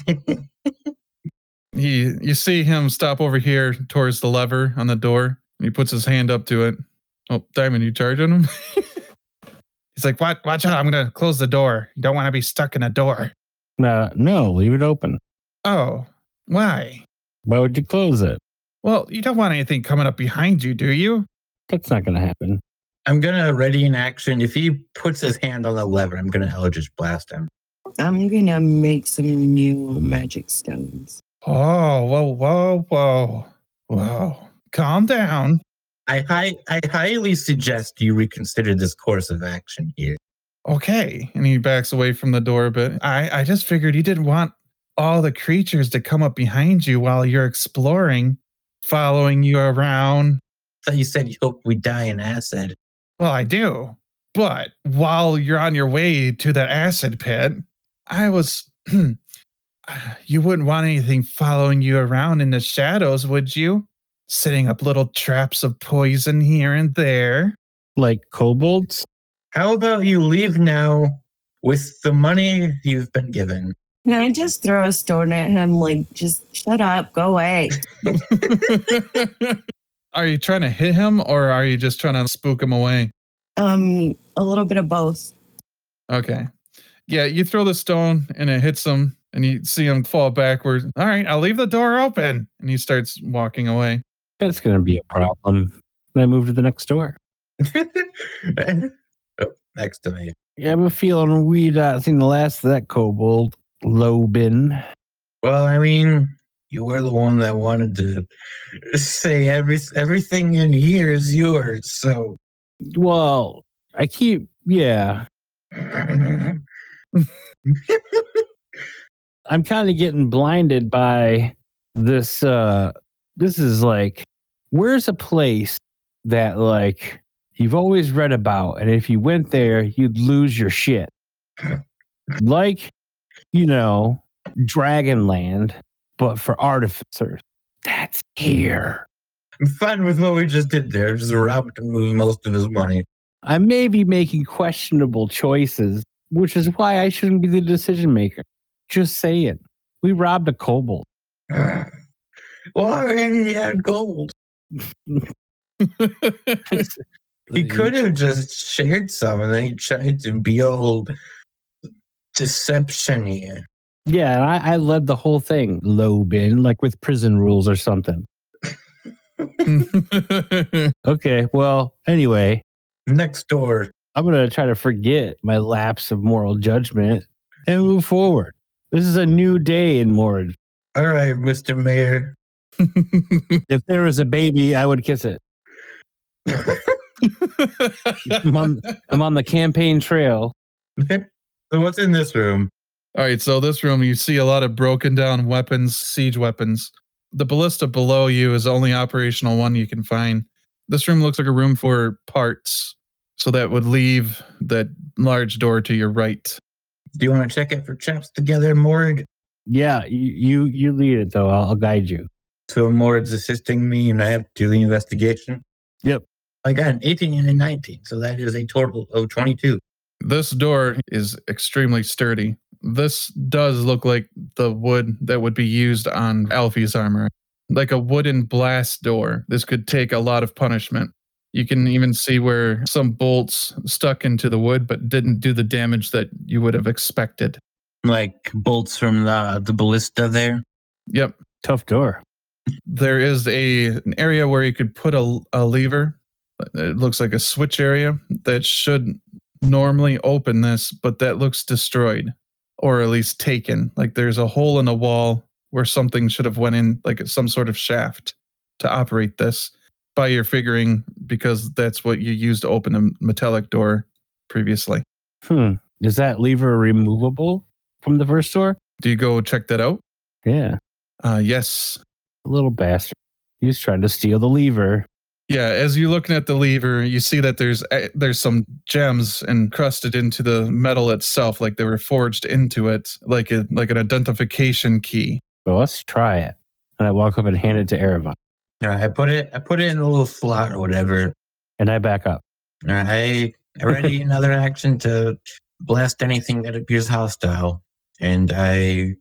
You see him stop over here towards the lever on the door. And he puts his hand up to it. Oh, Diamond, you charging him? He's like, "What? Watch out. I'm going to close the door. You don't want to be stuck in a door." No, leave it open. Oh, why? Why would you close it? Well, you don't want anything coming up behind you, do you? That's not going to happen. I'm going to ready in action. If he puts his hand on the lever, I'm going to Eldritch Blast him. I'm gonna make some new magic stones. Oh, whoa. Calm down. I highly suggest you reconsider this course of action here. Okay. And he backs away from the door a bit. I just figured you didn't want all the creatures to come up behind you while you're exploring, following you around. I thought you said you hope we die in acid. Well, I do. But while you're on your way to that acid pit, I was... you wouldn't want anything following you around in the shadows, would you? Setting up little traps of poison here and there. Like kobolds? How about you leave now with the money you've been given? Can I just throw a stone at him? Like, just shut up, go away. Are you trying to hit him or are you just trying to spook him away? A little bit of both. Okay. Yeah, you throw the stone and it hits him and you see him fall backwards. All right, I'll leave the door open. And he starts walking away. That's going to be a problem. Then I move to the next door. Oh, next to me. Yeah, I have a feeling we'd seen the last of that kobold, Lobin. Well, I mean, you were the one that wanted to say everything in here is yours, so. Well, yeah. I'm kind of getting blinded by this. This is like, where's a place that like you've always read about, and if you went there, you'd lose your shit. Like, Dragonland, but for artificers. That's here. I'm fine with what we just did there. Just robbed him of most of his money. I may be making questionable choices, which is why I shouldn't be the decision maker. Just saying. We robbed a kobold. Well, I mean, he had gold. He could have just shared some and then he tried to be old deception here. Yeah, I led the whole thing, Lobin, like with prison rules or something. Okay, well, anyway. Next door. I'm going to try to forget my lapse of moral judgment and move forward. This is a new day in Morrid. All right, Mr. Mayor. If there was a baby, I would kiss it. I'm on the campaign trail. Okay. So what's in this room? All right, so this room, you see a lot of broken down weapons, siege weapons. The ballista below you is the only operational one you can find. This room looks like a room for parts, so that would leave that large door to your right. Do you want to check it for traps together, Mord? Yeah, you lead it though. I'll guide you. So Mord's assisting me and I have to do the investigation? Yep. I got an 18 and a 19, so that is a total of 22. This door is extremely sturdy. This does look like the wood that would be used on Alfie's armor. Like a wooden blast door. This could take a lot of punishment. You can even see where some bolts stuck into the wood but didn't do the damage that you would have expected. Like bolts from the ballista there? Yep. Tough door. There is an area where you could put a lever. It looks like a switch area that should normally open this, but that looks destroyed or at least taken. Like there's a hole in the wall where something should have went in, like some sort of shaft to operate this by your figuring, because that's what you used to open a metallic door previously. Is that lever removable from the first door? Do you go check that out? Yeah. Yes. Little bastard. He's trying to steal the lever. Yeah, as you're looking at the lever, you see that there's some gems encrusted into the metal itself, like they were forged into it, like an identification key. Well, let's try it. And I walk up and hand it to Erevan. I put it in a little slot or whatever. And I back up. I ready another action to blast anything that appears hostile. And I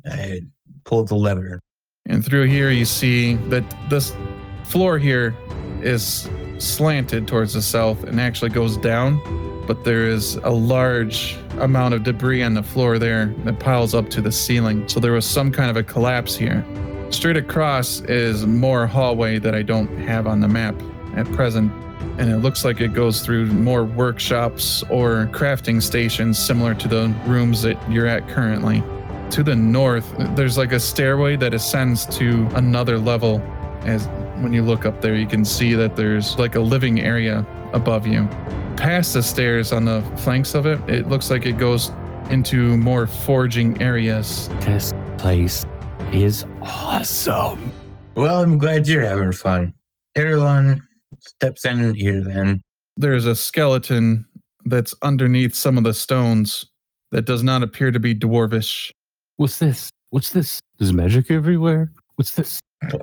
pull the lever. And through here, you see that this floor here is slanted towards the south and actually goes down, but there is a large amount of debris on the floor there that piles up to the ceiling. So there was some kind of a collapse here. Straight across is more hallway that I don't have on the map at present, and it looks like it goes through more workshops or crafting stations similar to the rooms that you're at currently. To the north, there's like a stairway that ascends to another level. As when you look up there, you can see that there's like a living area above you. Past the stairs on the flanks of it, it looks like it goes into more forging areas. This place is awesome. Well, I'm glad you're having fun. Everyone steps in here then. There's a skeleton that's underneath some of the stones that does not appear to be dwarvish. What's this? What's this? There's magic everywhere. What's this?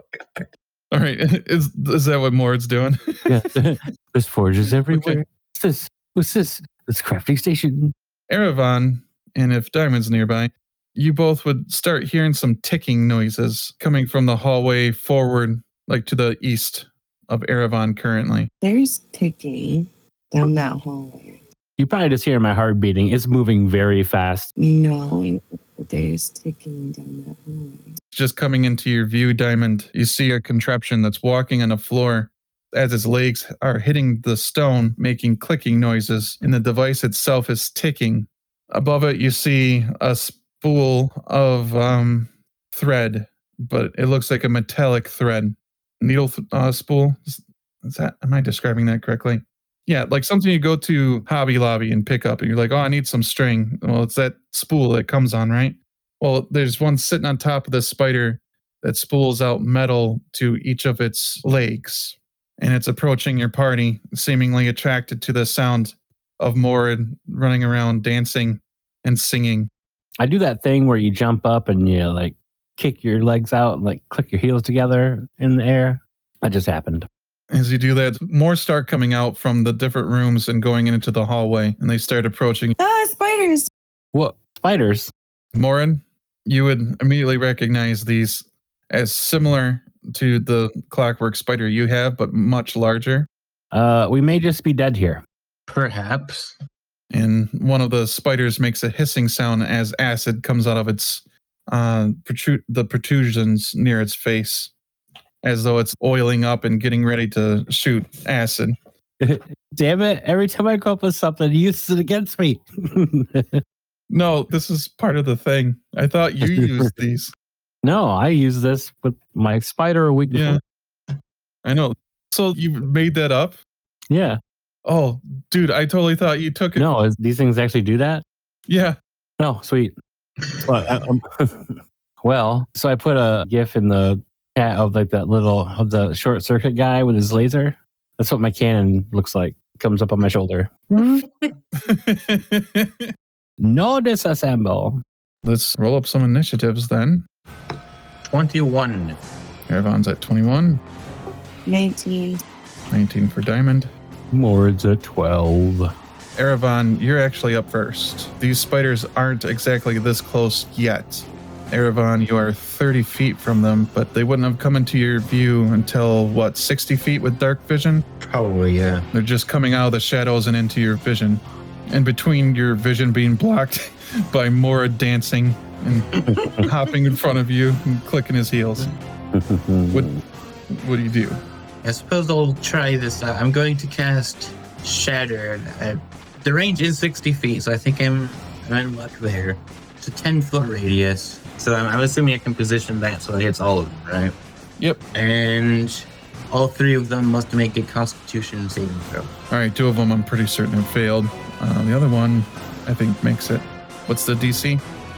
All right, is that what Mord's doing? Yeah, there's forges everywhere. Okay. What's this? What's this? This crafting station. Erevan, and if Diamond's nearby, you both would start hearing some ticking noises coming from the hallway forward, like to the east of Erevan currently. There's ticking down that hallway. You probably just hear my heart beating. It's moving very fast. No, there's ticking down that hallway. Just coming into your view, Diamond, you see a contraption that's walking on the floor as its legs are hitting the stone, making clicking noises, and the device itself is ticking. Above it, you see a spool of thread, but it looks like a metallic thread. Needle spool? Am I describing that correctly? Yeah, like something you go to Hobby Lobby and pick up, and you're like, oh, I need some string. Well, it's that spool that comes on, right? Well, there's one sitting on top of the spider that spools out metal to each of its legs. And it's approaching your party, seemingly attracted to the sound of Morid running around dancing and singing. I do that thing where you jump up and you like kick your legs out and like click your heels together in the air. That just happened. As you do that, more start coming out from the different rooms and going into the hallway, and they start approaching. Ah, spiders! What? Spiders? Morid, you would immediately recognize these as similar to the clockwork spider you have, but much larger. We may just be dead here. Perhaps. And one of the spiders makes a hissing sound as acid comes out of its the protrusions near its face, as though it's oiling up and getting ready to shoot acid. Damn it. Every time I go up with something, you use it against me. No, this is part of the thing. I thought you used these. No, I use this with my spider a week before. Yeah, I know. So you made that up? Yeah. Oh, dude, I totally thought you took it. No, these things actually do that? Yeah. No, sweet. Well, so I put a GIF in the chat of like that little of the short circuit guy with his laser. That's what my cannon looks like. Comes up on my shoulder. No disassemble. Let's roll up some initiatives then. 21. Erevan's at 21. 19. 19 for Diamond. Mord's at 12. Erevan, you're actually up first. These spiders aren't exactly this close yet. Erevan, you are 30 feet from them, but they wouldn't have come into your view until, 60 feet with dark vision? Probably, yeah. They're just coming out of the shadows and into your vision. And between your vision being blocked by Mora dancing and hopping in front of you and clicking his heels. What do you do? I suppose I'll try this out. I'm going to cast Shatter. The range is 60 feet, so I think I'm in luck there. It's a 10-foot radius. So I'm assuming I can position that so it hits all of them, right? Yep. And all three of them must make a Constitution saving throw. All right, 2 of them I'm pretty certain have failed. The other one, I think, makes it. What's the DC?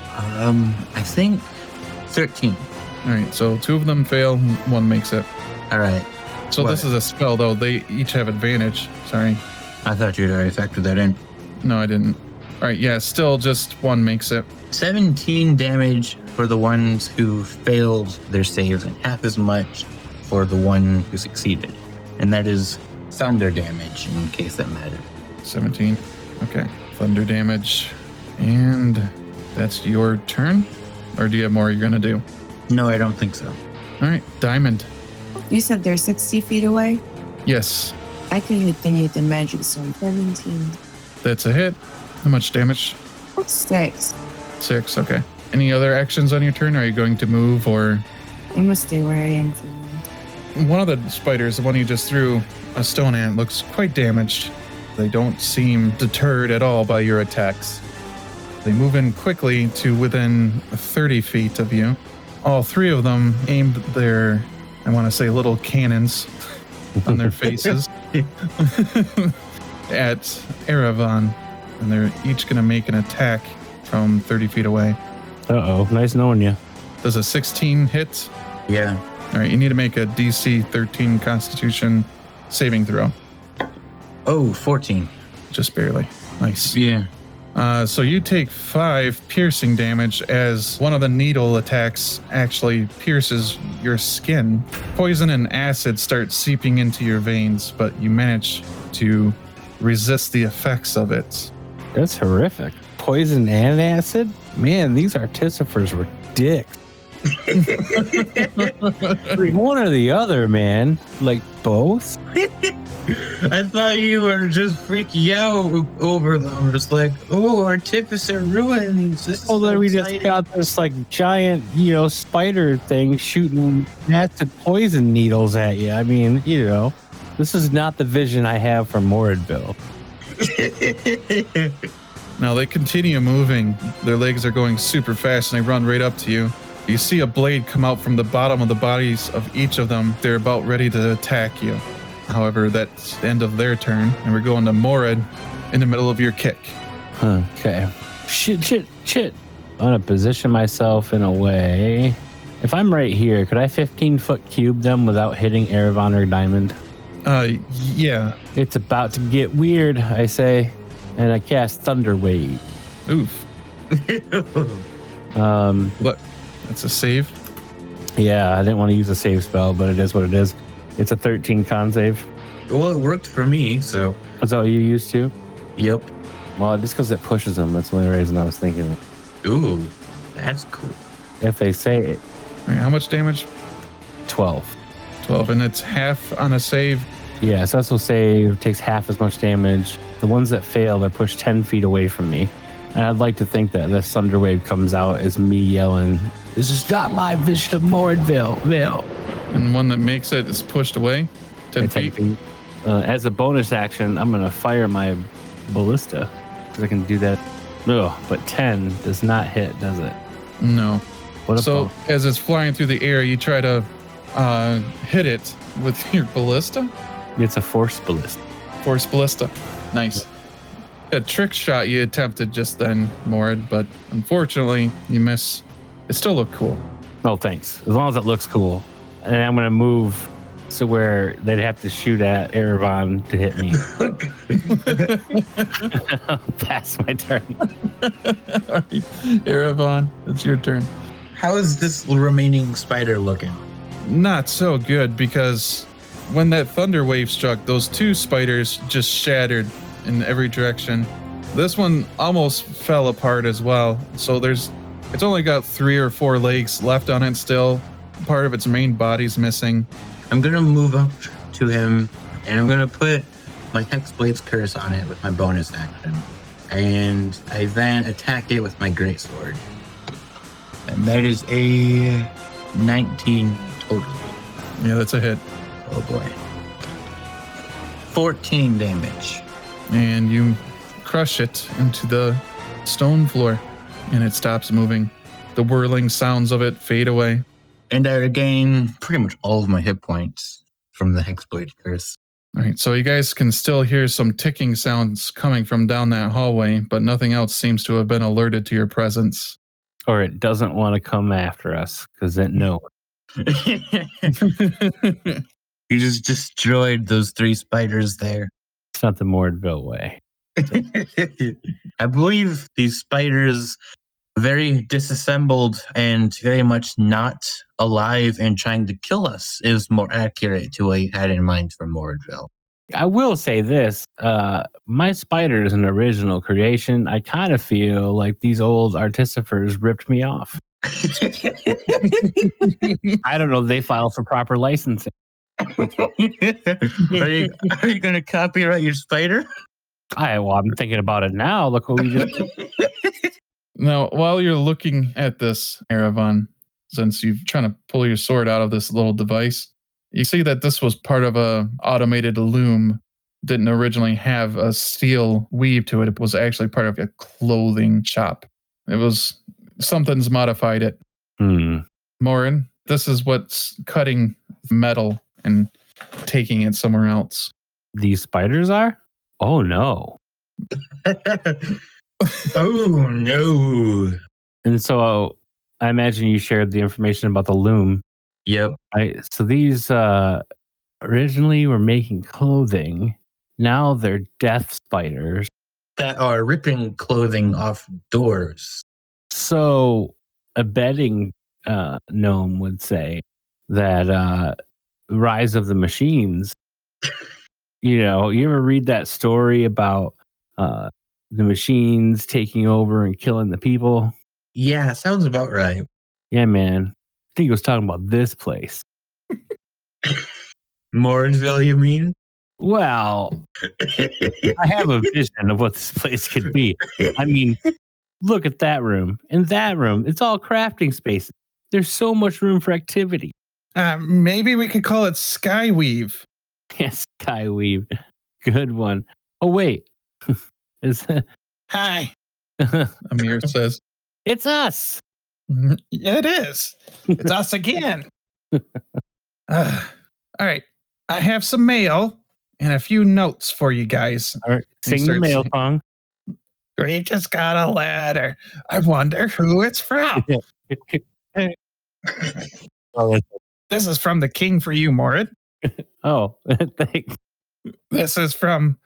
I think 13. All right, so 2 of them fail, 1 makes it. All right. So What? this is a spell, though. They each have advantage. Sorry. I thought you'd already factored that in. No, I didn't. All right, yeah, still just 1 makes it. 17 damage for the ones who failed their saves and half as much for the one who succeeded. And that is thunder damage, in case that mattered. 17. Okay. Thunder damage. And that's your turn? Or do you have more you're going to do? No, I don't think so. All right, Diamond. You said they're 60 feet away? Yes, I can hit them with the magic sword. 17. that's a hit. How much damage? 6. 6, okay. Any other actions on your turn? Are you going to move or... I'm gonna stay where I am for now. One of the spiders, the one you just threw a stone at, looks quite damaged. They don't seem deterred at all by your attacks. They move in quickly to within 30 feet of you. All 3 of them aimed their, I want to say, little cannons on their faces at Erevan. And they're each going to make an attack from 30 feet away. Uh-oh, nice knowing you. Does a 16 hit? Yeah. All right, you need to make a DC 13 Constitution saving throw. Oh, 14. Just barely. Nice. Yeah. So you take 5 piercing damage as one of the needle attacks actually pierces your skin. Poison and acid start seeping into your veins, but you manage to resist the effects of it. That's horrific. Poison and acid? Man, these artificers were dicks. One or the other, man. Like both? I thought you were just freaking out over them. Just like, oh, Artificer ruins. This is Well, then so we just exciting. got this like giant, spider thing shooting acid poison needles at you. I mean, this is not the vision I have from Moradville. Now they continue moving. Their legs are going super fast and they run right up to you. You see a blade come out from the bottom of the bodies of each of them. They're about ready to attack you. However, that's the end of their turn, and we're going to Morad in the middle of your kick. Okay. Shit. I'm going to position myself in a way. If I'm right here, could I 15-foot cube them without hitting Erevan or Diamond? Yeah. It's about to get weird, I say, and I cast Thunder Wave. Oof. What? That's a save? Yeah, I didn't want to use a save spell, but it is what it is. It's a 13 con save. Well, it worked for me, so. Is that what you used to? Yep. Well, just because it pushes them, that's the only reason I was thinking. Ooh, that's cool. If they say it, All right, how much damage? 12. 12, and it's half on a save. Yeah, so that's save takes half as much damage. The ones that fail, they're pushed 10 feet away from me. And I'd like to think that this thunder wave comes out as me yelling, "This is not my vision of Moradville." And one that makes it is pushed away 10 feet. As a bonus action, I'm going to fire my ballista because I can do that. Ugh, but 10 does not hit, does it? No. What So as it's flying through the air, you try to hit it with your ballista. It's a force ballista. Force Ballista. Nice. A trick shot you attempted just then, Morid, but unfortunately you miss. It still looked cool. Oh, thanks. As long as it looks cool. And I'm going to move to where they'd have to shoot at Erevan to hit me. That's my turn. All right, Erevan, it's your turn. How is this remaining spider looking? Not so good because when that thunder wave struck, those two spiders just shattered in every direction. This one almost fell apart as well. So it's only got 3 or 4 legs left on it still. Part of its main body's missing. I'm going to move up to him and I'm going to put my Hexblade's Curse on it with my bonus action. And I then attack it with my greatsword. And that is a 19 total. Yeah, that's a hit. Oh boy. 14 damage. And you crush it into the stone floor and it stops moving. The whirling sounds of it fade away. And I regain pretty much all of my hit points from the Hexblade Curse. All right, so you guys can still hear some ticking sounds coming from down that hallway, but nothing else seems to have been alerted to your presence. Or it doesn't want to come after us because it knows. You just destroyed those 3 spiders there. It's not the Mordville way. I believe these spiders very disassembled and very much not alive and trying to kill us is more accurate to what you had in mind for Mordville. I will say this. My spider is an original creation. I kind of feel like these old artificers ripped me off. I don't know. They filed for proper licensing. Are you going to copyright your spider? I'm thinking about it now. Look what we just Now, while you're looking at this, Erevan, since you're trying to pull your sword out of this little device, you see that this was part of a automated loom. Didn't originally have a steel weave to it. It was actually part of a clothing shop. Something's modified it. Morin, this is what's cutting metal and taking it somewhere else. These spiders are? Oh no. Oh no. And so I imagine you shared the information about the loom. Yep. So these originally were making clothing. Now they're death spiders. That are ripping clothing off doors. So a betting gnome would say that Rise of the Machines, you ever read that story about the machines taking over and killing the people? Yeah, sounds about right. Yeah, man. I think he was talking about this place. Morrinsville, you mean? Well, I have a vision of what this place could be. I mean, look at that room. In that room, it's all crafting spaces. There's so much room for activity. Maybe we could call it Skyweave. Yes, Skyweave. Good one. Oh, wait. Hi, Amir says. It's us. Yeah, it is. It's us again. All right. I have some mail and a few notes for you guys. All right. Sing the mail song. We just got a letter. I wonder who it's from. This is from the king for you, Morid. Oh, thanks. This is from,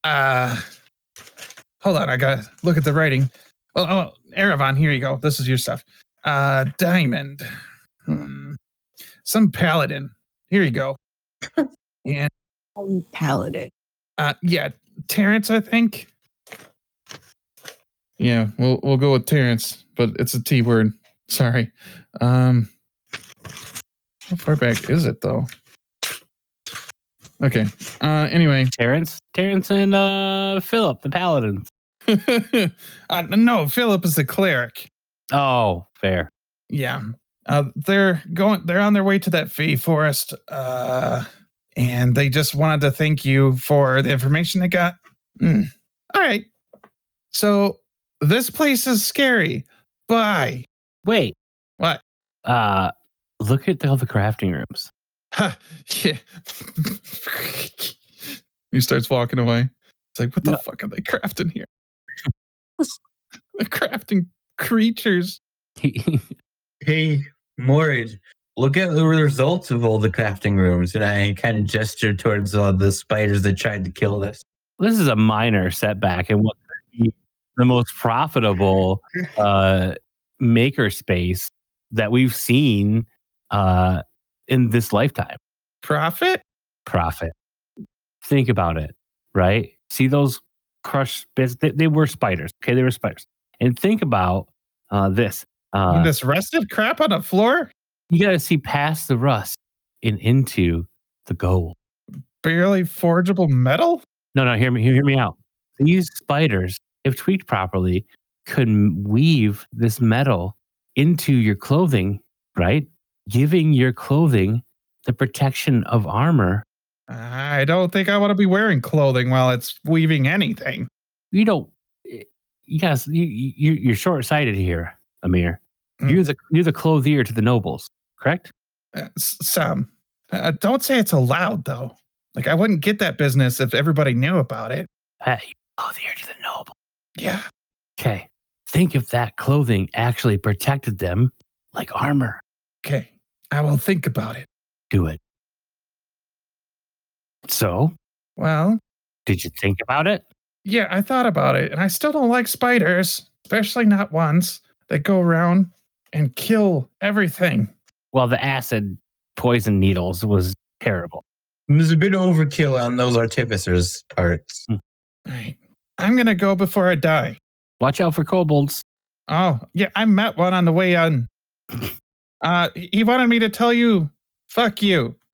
hold on, I gotta look at the writing. Oh, Erevan, here you go. This is your stuff. Diamond. Some paladin. Here you go. Yeah. Paladin. Yeah, Terrence, I think. Yeah, we'll go with Terrence, but it's a T word. Sorry. How far back is it though? Okay. Anyway, Terrence and Philip, the paladins. No, Philip is the cleric. Oh, fair. Yeah. They're on their way to that Fey forest. And they just wanted to thank you for the information they got. All right. So this place is scary. Bye. Wait. What? Look at all the crafting rooms. Yeah. He starts walking away. It's like, what the No. fuck are they crafting here? They're crafting creatures. Hey, Morrid, look at the results of all the crafting rooms. And I kind of gesture towards the spiders that tried to kill us. This is a minor setback in what could be the most profitable maker space that we've seen in this lifetime. Profit? Profit. Think about it, right? See those crushed bits? They were spiders. Okay, they were spiders. And think about this. This rusted crap on the floor? You got to see past the rust and into the gold. Barely forgeable metal? No, hear me out. These spiders, if tweaked properly, could weave this metal into your clothing, right? Giving your clothing the protection of armor. I don't think I want to be wearing clothing while it's weaving anything. You don't. Yes, you're short-sighted here, Amir. Mm. You're the clothier to the nobles, correct? Sam, don't say it's allowed though. Like I wouldn't get that business if everybody knew about it. Hey, clothier to the noble. Yeah. Okay. Think if that clothing actually protected them like armor. Okay. I will think about it. Do it. So, Well, did you think about it? yeah, I thought about it, and I still don't like spiders, especially not ones that go around and kill everything. Well, the acid poison needles was terrible. There's a bit of overkill on those artificers' parts. Right. I'm going to go before I die. Watch out for kobolds. Oh, yeah, I met one on the way on. He wanted me to tell you, fuck you.